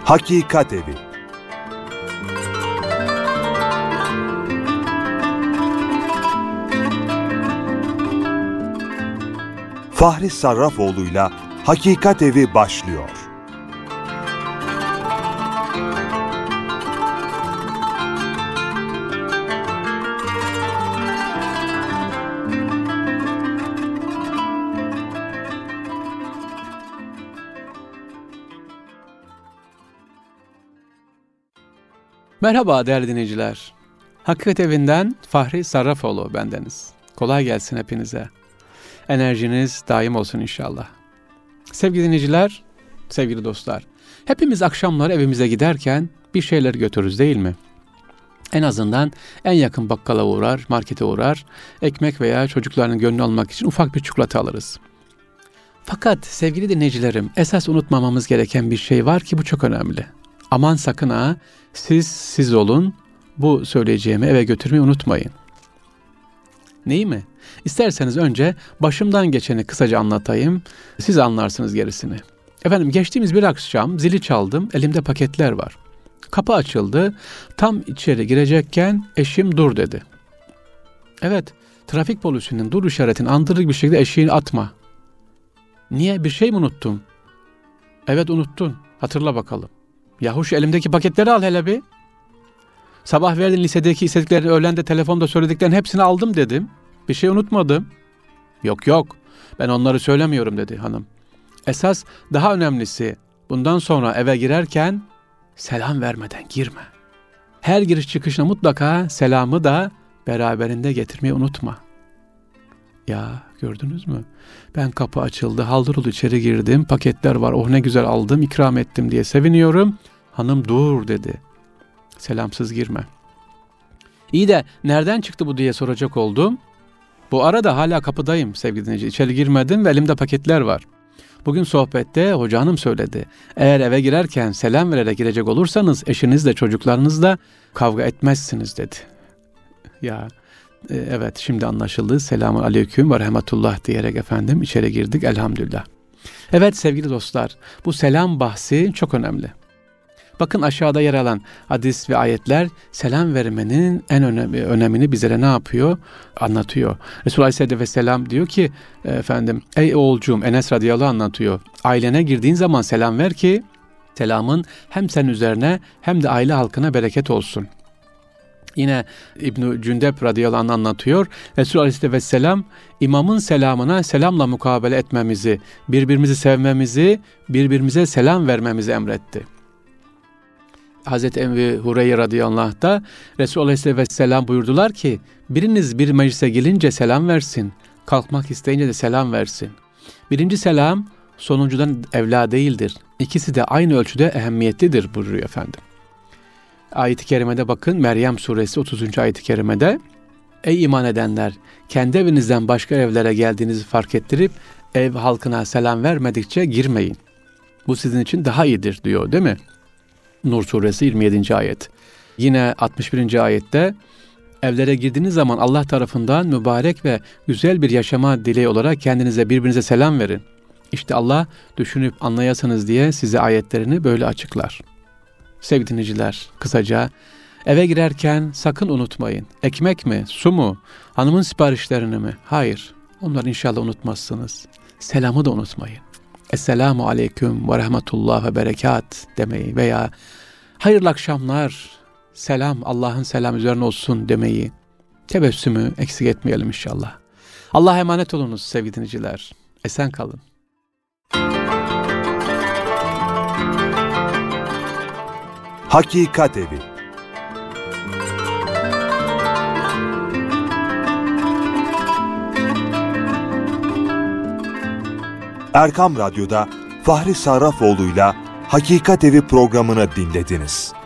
Hakikat Evi. Fahri Sarrafoğlu'yla Hakikat Evi başlıyor. Merhaba değerli dinleyiciler. Hakikat Evi'nden Fahri Sarrafoğlu bendeniz. Kolay gelsin hepinize. Enerjiniz daim olsun inşallah. Sevgili dinleyiciler, sevgili dostlar. Hepimiz akşamları evimize giderken bir şeyler götürürüz değil mi? En azından en yakın bakkala uğrar, markete uğrar, ekmek veya çocukların gönlünü almak için ufak bir çikolata alırız. Fakat sevgili dinleyicilerim, esas unutmamamız gereken bir şey var ki bu çok önemli. Aman sakın ha, siz olun, bu söyleyeceğimi eve götürmeyi unutmayın. Neyi mi? İsterseniz önce başımdan geçeni kısaca anlatayım, siz anlarsınız gerisini. Efendim geçtiğimiz bir akşam zili çaldım, elimde paketler var. Kapı açıldı, tam içeri girecekken eşim dur dedi. Evet, trafik polisinin dur işaretini andırır bir şekilde eşiğini atma. Niye, bir şey mi unuttum? Evet unuttun, hatırla bakalım. Yahu şu elimdeki paketleri al hele bir. Sabah verdin lisedeki istediklerini, öğlen de telefonda söylediklerini hepsini aldım dedim. Bir şey unutmadım. Yok ben onları söylemiyorum dedi hanım. Esas daha önemlisi, bundan sonra eve girerken selam vermeden girme. Her giriş çıkışına mutlaka selamı da beraberinde getirmeyi unutma. Ya gördünüz mü? Ben kapı açıldı, haldırulu içeri girdim, paketler var, oh ne güzel aldım, ikram ettim diye seviniyorum. Hanım dur dedi. Selamsız girme. İyi de nereden çıktı bu diye soracak oldum. Bu arada hala kapıdayım sevgili dinleyici. İçeri girmedim ve elimde paketler var. Bugün sohbette hoca hanım söyledi. Eğer eve girerken selam vererek girecek olursanız eşinizle çocuklarınızla kavga etmezsiniz dedi. Ya evet, şimdi anlaşıldı. Selamun aleyküm ve rahmetullah diyerek efendim içeri girdik elhamdülillah. Evet sevgili dostlar, bu selam bahsi çok önemli. Bakın aşağıda yer alan hadis ve ayetler selam vermenin en önemini bizlere ne yapıyor? Anlatıyor. Resulullah Aleyhisselatü Vesselam diyor ki efendim, ey oğulcuğum, Enes radıyallahu anlatıyor. Ailene girdiğin zaman selam ver ki selamın hem senin üzerine hem de aile halkına bereket olsun. Yine İbn-i Cündep radıyallahu anh anlatıyor. Resulullah Aleyhisselatü Vesselam imamın selamına selamla mukabele etmemizi, birbirimizi sevmemizi, birbirimize selam vermemizi emretti. Hazreti Ebu Hureyre radıyallahu anh da Resulullah Aleyhisselatü Vesselam buyurdular ki biriniz bir meclise gelince selam versin, kalkmak isteyince de selam versin. Birinci selam sonuncudan evla değildir. İkisi de aynı ölçüde ehemmiyetlidir buyuruyor efendim. Ayet-i kerimede bakın, Meryem suresi 30. ayet-i kerimede ey iman edenler, kendi evinizden başka evlere geldiğinizi fark ettirip ev halkına selam vermedikçe girmeyin. Bu sizin için daha iyidir diyor değil mi? Nur suresi 27. ayet. Yine 61. ayette evlere girdiğiniz zaman Allah tarafından mübarek ve güzel bir yaşama dileği olarak kendinize birbirinize selam verin. İşte Allah düşünüp anlayasınız diye size ayetlerini böyle açıklar. Sevgili dinleyiciler, kısaca eve girerken sakın unutmayın. Ekmek mi, su mu, hanımın siparişlerini mi? Hayır, onları inşallah unutmazsınız. Selamı da unutmayın. Esselamu aleyküm ve rahmetullah ve berekat demeyi veya hayırlı akşamlar, selam, Allah'ın selamı üzerine olsun demeyi, tebessümü eksik etmeyelim inşallah. Allah'a emanet olunuz sevgili dinleyiciler. Esen kalın. Hakikat Evi. Erkam Radyo'da Fahri Sarrafoğlu'yla Hakikat Evi programını dinlediniz.